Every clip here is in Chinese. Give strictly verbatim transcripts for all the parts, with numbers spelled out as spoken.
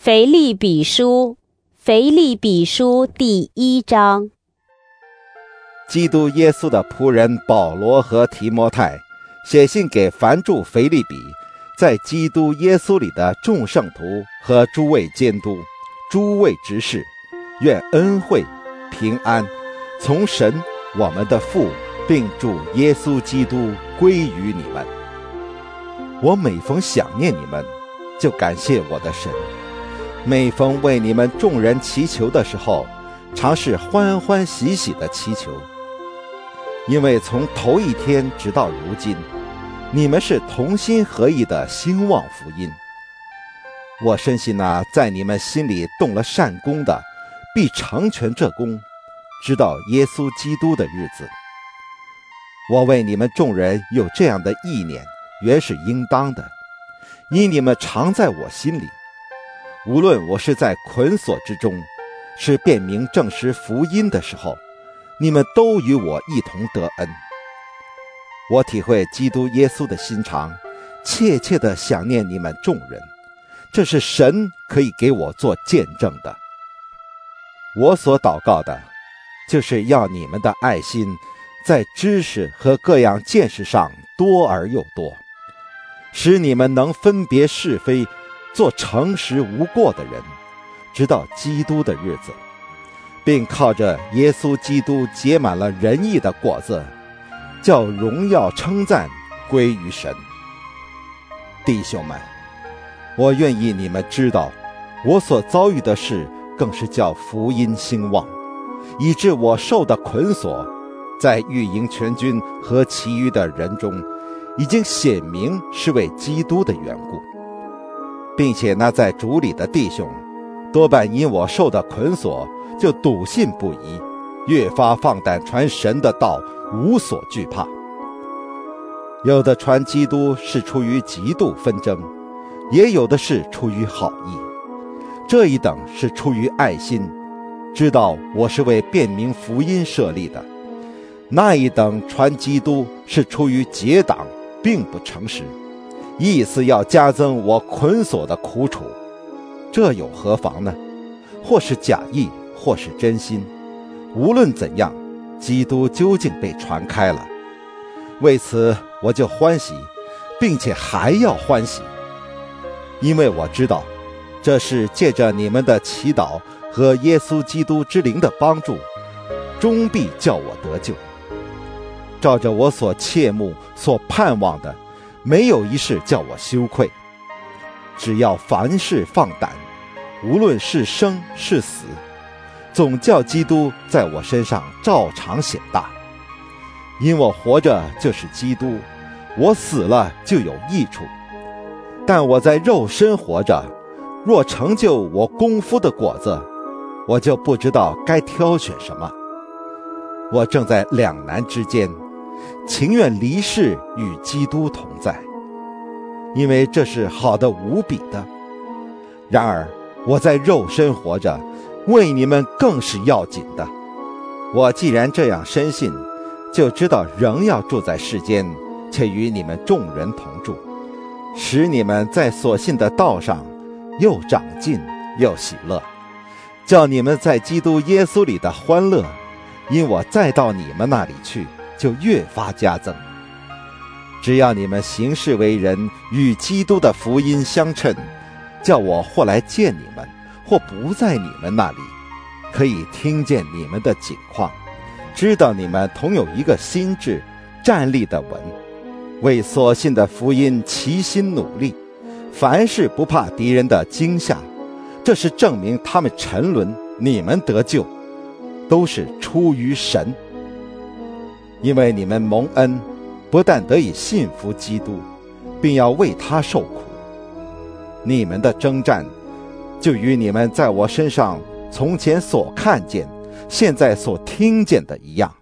腓立比书，腓立比书第一章。 基督耶稣的仆人保罗和提摩太，写信给凡住腓立比，在基督耶稣里的众圣徒和诸位监督、诸位执事，愿恩惠、平安，从神我们的父，并主耶稣基督归于你们。我每逢想念你们，就感谢我的神；每逢为你们众人祈求的时候，常是欢欢喜喜的祈求。因为从头一天直到如今，你们是同心合意的兴旺福音。我深信那在你们心里动了善功的，必成全这功，直到耶稣基督的日子。我为你们众人有这样的意念，原是应当的，因你们常在我心里。无论我是在捆锁之中，是辨明证实福音的时候，你们都与我一同得恩。我体会基督耶稣的心肠，切切地想念你们众人，这是神可以给我做见证的。我所祷告的，就是要你们的爱心在知识和各样见识上多而又多，使你们能分别是非，做诚实无过的人，直到基督的日子，并靠着耶稣基督结满了仁义的果子，叫荣耀称赞归于神。弟兄们，我愿意你们知道，我所遭遇的事更是叫福音兴旺，以致我受的捆锁，在御营全军和其余的人中，已经显明是为基督的缘故，并且那在主里的弟兄，多半因我受的捆锁，就笃信不疑，越发放胆传神的道，无所惧怕。有的传基督是出于嫉妒纷争，也有的是出于好意，这一等是出于爱心，知道我是为辨明福音设立的；那一等传基督是出于结党，并不诚实，意思要加增我捆锁的苦楚。这有何妨呢？或是假意，或是真心，无论怎样，基督究竟被传开了。为此我就欢喜，并且还要欢喜，因为我知道这是借着你们的祈祷和耶稣基督之灵的帮助，终必叫我得救。照着我所切慕所盼望的，没有一事叫我羞愧。只要凡事放胆，无论是生是死，总叫基督在我身上照常显大。因我活着就是基督，我死了就有益处。但我在肉身活着，若成就我功夫的果子，我就不知道该挑选什么。我正在两难之间，情愿离世与基督同在，因为这是好的无比的。然而我在肉身活着，为你们更是要紧的。我既然这样深信，就知道仍要住在世间，且与你们众人同住，使你们在所信的道上又长进又喜乐，叫你们在基督耶稣里的欢乐，因我再到你们那里去，就越发加增。只要你们行事为人与基督的福音相称，叫我或来见你们，或不在你们那里，可以听见你们的景况，知道你们同有一个心志，站立的稳，为所信的福音齐心努力，凡事不怕敌人的惊吓。这是证明他们沉沦，你们得救，都是出于神。因为你们蒙恩，不但得以信服基督，并要为他受苦。你们的征战，就与你们在我身上从前所看见，现在所听见的一样。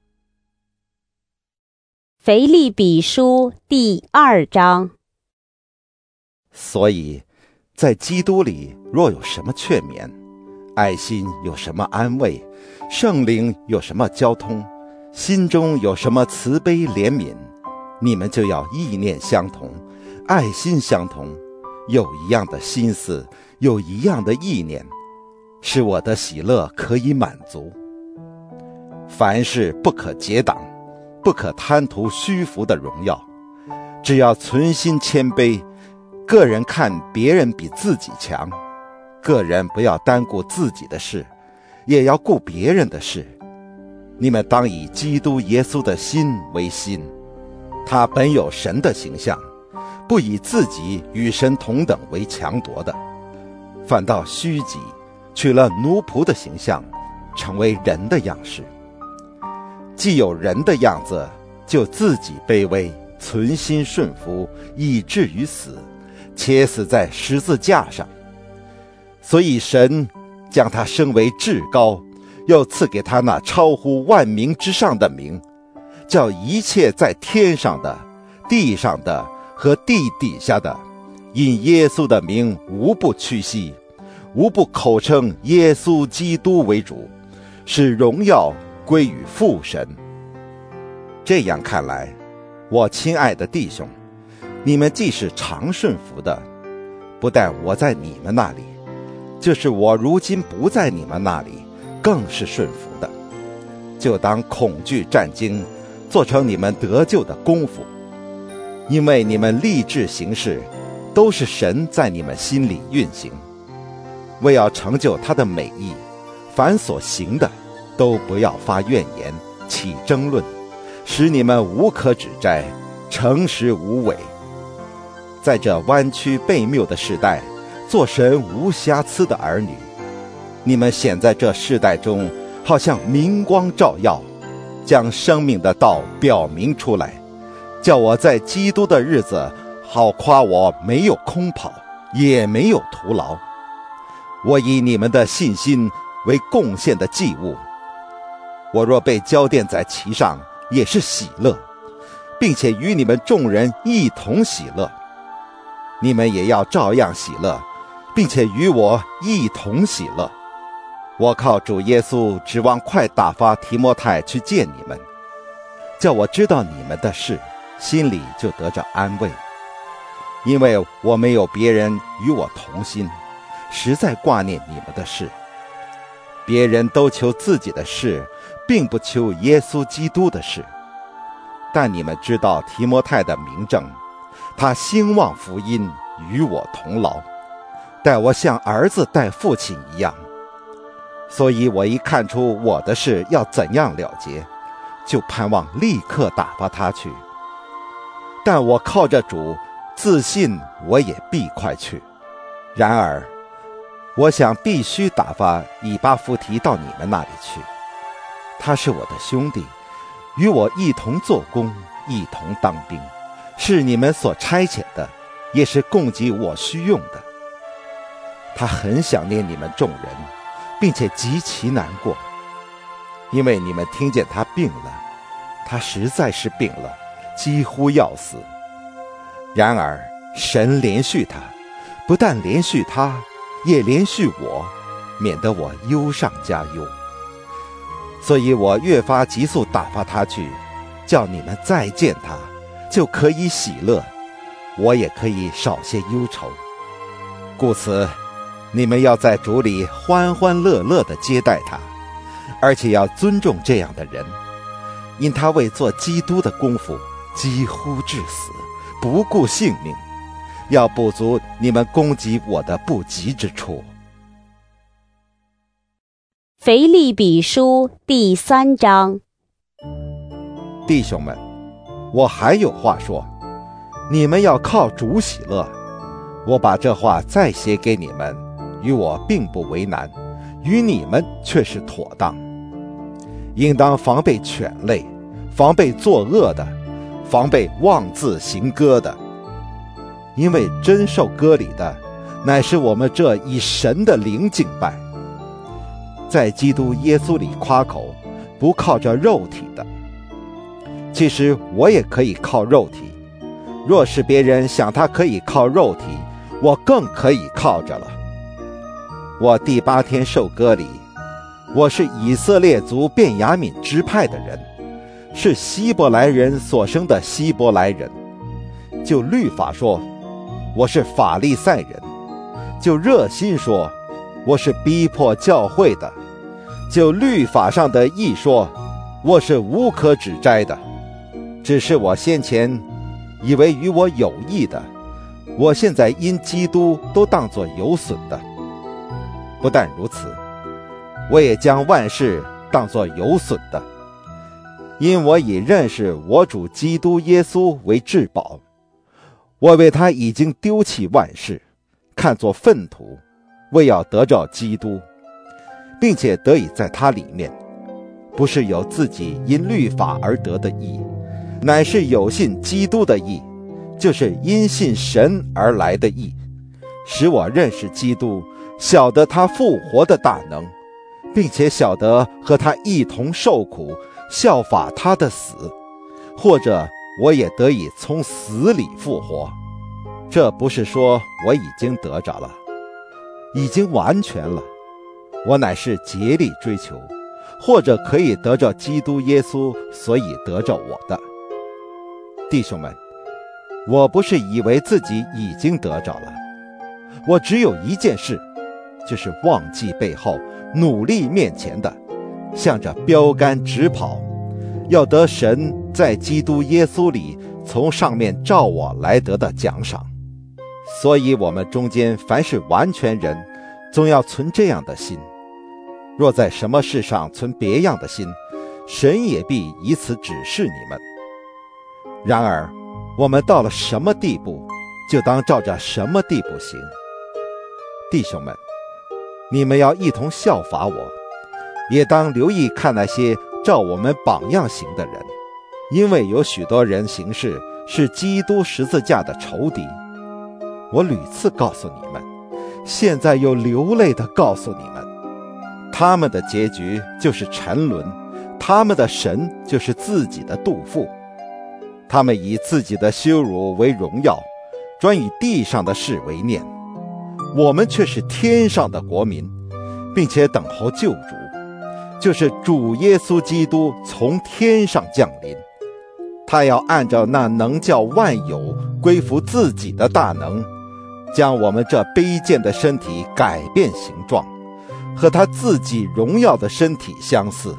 腓立比书第二章。 所以在基督里若有什么劝勉，爱心有什么安慰，圣灵有什么交通，心中有什么慈悲怜悯，你们就要意念相同，爱心相同， 有一样的心思，有一样的意念，使我的喜乐可以满足。凡事不可结党，不可贪图虚浮的荣耀，只要存心谦卑，个人看别人比自己强，个人不要单顾自己的事，也要顾别人的事。你们当以基督耶稣的心为心，他本有神的形象，不以自己与神同等为强夺的，反倒虚己，取了奴仆的形象，成为人的样式。既有人的样子，就自己卑微，存心顺服，以至于死，且死在十字架上。所以神将他升为至高，又赐给他那超乎万名之上的名，叫一切在天上的、地上的和地底下的，因耶稣的名无不屈膝，无不口称耶稣基督为主，使荣耀归于父神。这样看来，我亲爱的弟兄，你们既是常顺服的，不但我在你们那里，就是我如今不在你们那里，更是顺服的，就当恐惧战惊，做成你们得救的功夫。因为你们立志行事，都是神在你们心里运行，为要成就他的美意，凡所行的，都不要发怨言，起争论，使你们无可指摘，诚实无伪。在这弯曲悖谬的时代，做神无瑕疵的儿女，你们显在这世代中，好像明光照耀，将生命的道表明出来，叫我在基督的日子，好夸我没有空跑，也没有徒劳。我以你们的信心为贡献的祭物，我若被交奠在其上，也是喜乐，并且与你们众人一同喜乐。你们也要照样喜乐，并且与我一同喜乐。我靠主耶稣指望快打发提摩太去见你们，叫我知道你们的事，心里就得着安慰。因为我没有别人与我同心，实在挂念你们的事。别人都求自己的事，并不求耶稣基督的事。但你们知道提摩太的名证，他兴旺福音，与我同劳，待我像儿子待父亲一样。所以我一看出我的事要怎样了结，就盼望立刻打发他去。但我靠着主，自信我也必快去。然而我想必须打发以巴弗提到你们那里去，他是我的兄弟，与我一同做工，一同当兵，是你们所差遣的，也是供给我需用的。他很想念你们众人，并且极其难过，因为你们听见他病了，他实在是病了，几乎要死。然而神连续他，不但连续他，也连续我，免得我忧上加忧。所以我越发急速打发他去，叫你们再见他，就可以喜乐，我也可以少些忧愁。故此你们要在主里欢欢乐乐地接待他，而且要尊重这样的人，因他为做基督的功夫，几乎致死，不顾性命，要补足你们攻击我的不及之处。 腓立比书第三章。 弟兄们，我还有话说，你们要靠主喜乐。我把这话再写给你们，与我并不为难，与你们却是妥当。应当防备犬类，防备作恶的，防备妄自行割的。因为真受割礼的，乃是我们这以神的灵敬拜，在基督耶稣里夸口，不靠着肉体的。其实我也可以靠肉体，若是别人想他可以靠肉体，我更可以靠着了。我第八天受割礼，我是以色列族便雅悯支派的人，是希伯来人所生的希伯来人。就律法说， 我是法利赛人，就热心说，我是逼迫教会的；就律法上的义说，我是无可指摘的。只是我先前以为与我有益的，我现在因基督都当作有损的。不但如此，我也将万事当作有损的，因我以认识我主基督耶稣为至宝。我为他已经丢弃万事，看作粪土，为要得着基督，并且得以在他里面，不是有自己因律法而得的义，乃是有信基督的义，就是因信神而来的义，使我认识基督，晓得他复活的大能，并且晓得和他一同受苦，效法他的死，或者我也得以从死里复活。这不是说我已经得着了，已经完全了，我乃是竭力追求，或者可以得着基督耶稣，所以得着我的。弟兄们，我不是以为自己已经得着了，我只有一件事，就是忘记背后，努力面前的，向着标杆直跑，要得神在基督耶稣里从上面照我来得的奖赏。所以我们中间凡是完全人，总要存这样的心。若在什么事上存别样的心，神也必以此指示你们。然而我们到了什么地步，就当照着什么地步行。弟兄们，你们要一同效法我，也当留意看那些照我们榜样行的人，因为有许多人行事是基督十字架的仇敌。我屡次告诉你们，现在又流泪地告诉你们，他们的结局就是沉沦，他们的神就是自己的肚腹。他们以自己的羞辱为荣耀，专以地上的事为念。我们却是天上的国民，并且等候救主，就是主耶稣基督从天上降临。他要按照那能叫万有归服自己的大能，将我们这卑贱的身体改变形状，和他自己荣耀的身体相似。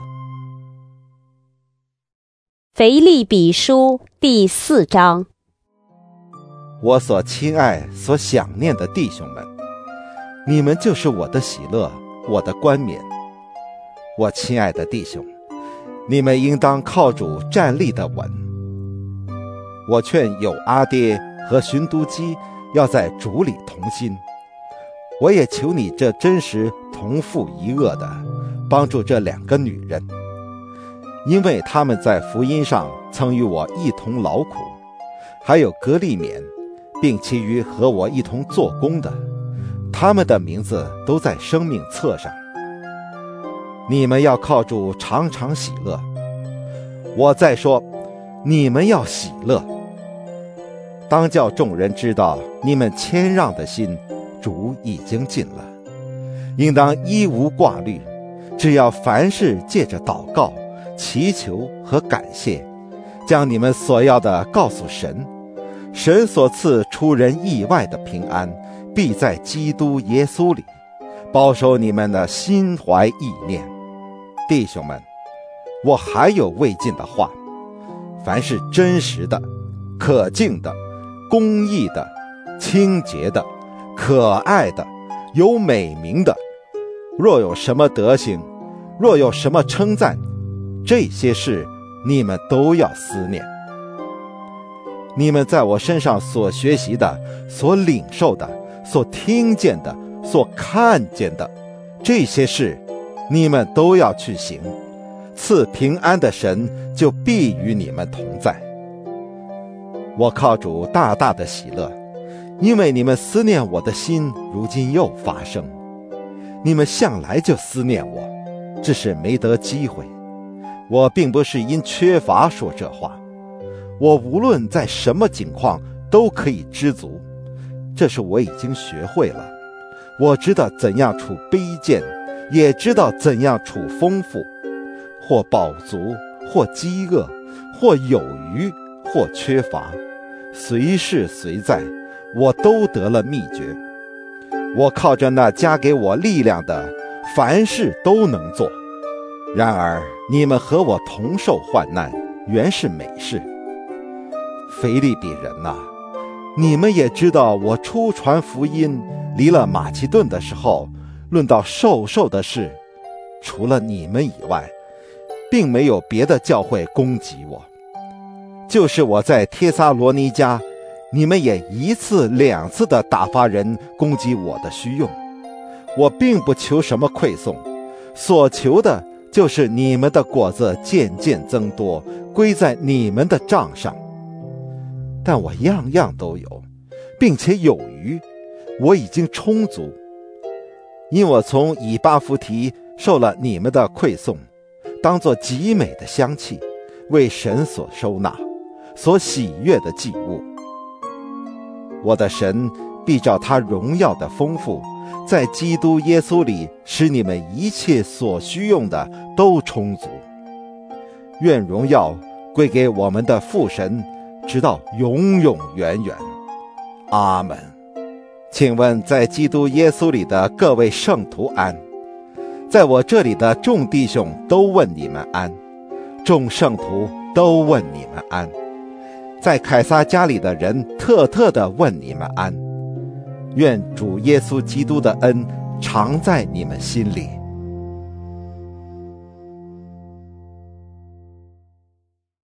腓立比书第四章。 我所亲爱所想念的弟兄们，你们就是我的喜乐，我的冠冕。我亲爱的弟兄，你们应当靠主站立得稳。我劝友阿爹和寻都基要在主里同心。我也求你这真实同父一轭的，帮助这两个女人，因为他们在福音上曾与我一同劳苦，还有革利免，并其余和我一同做工的，他们的名字都在生命册上。你们要靠主常常喜乐。我再说，你们要喜乐。当叫众人知道你们谦让的心，主已经尽了。应当一无挂虑，只要凡事借着祷告、祈求和感谢，将你们所要的告诉神。神所赐出人意外的平安，必在基督耶稣里，保守你们的心怀意念。弟兄们，我还有未尽的话：凡是真实的、可敬的、公义的、清洁的、可爱的、有美名的，若有什么德行，若有什么称赞，这些事你们都要思念。你们在我身上所学习的、所领受的、所听见的、所看见的，这些事你们都要去行，赐平安的神就必与你们同在。我靠主大大的喜乐，因为你们思念我的心如今又发生。你们向来就思念我，只是没得机会。我并不是因缺乏说这话，我无论在什么境况都可以知足，这是我已经学会了。我知道怎样处卑贱，也知道怎样处丰富，或饱足，或饥饿，或有余，或缺乏，随事随在， 我都得了秘诀。我靠着那加给我力量的，凡事都能做。然而你们和我同受患难，原是美事。腓立比人哪，你们也知道，我初传福音离了马其顿的时候，论到授受的事，除了你们以外，并没有别的教会攻击我。就是我在帖撒罗尼迦，你们也一次两次的打发人攻击我的需用。我并不求什么馈送，所求的就是你们的果子渐渐增多，归在你们的账上。但我样样都有，并且有余，我已经充足。因我从以巴弗提受了你们的馈送，当作极美的香气，为神所收纳，所喜悦的祭物。我的神必照他荣耀的丰富，在基督耶稣里使你们一切所需用的都充足。愿荣耀归给我们的父神，直到永永远远。阿们。请问在基督耶稣里的各位圣徒安。在我这里的众弟兄都问你们安，众圣徒都问你们安。在凯撒家里的人特特地问你们安。愿主耶稣基督的恩常在你们心里。